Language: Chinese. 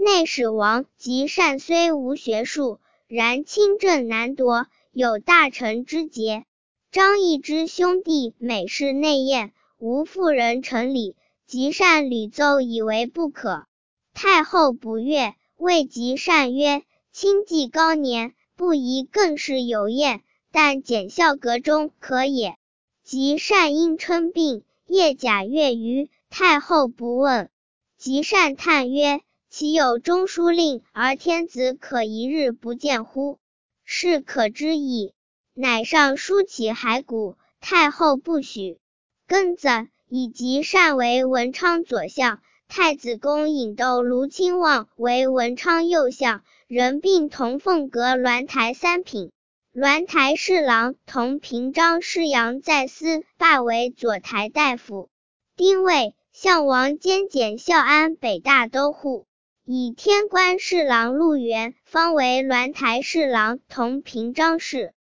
内史王吉善虽无学术，然清正难夺，有大臣之节。张易之兄弟每事内宴，无妇人成礼，吉善屡奏以为不可。太后不悦，谓吉善曰：卿既高年，不宜更事有宴，但检校阁中可也。吉善因称病，夜甲月余，太后不问。吉善叹曰：岂有中书令而天子可一日不见乎？是可知矣。乃上书起骸骨，太后不许。庚子，以吉善为文昌左相，太子宫引窦卢亲王为文昌右相，人并同凤阁鸾台三品。鸾台侍郎同平章侍杨再司罢为左台大夫。丁未，相王兼检校安北大都护，以天官侍郎陆元方为鸾台侍郎同平章事。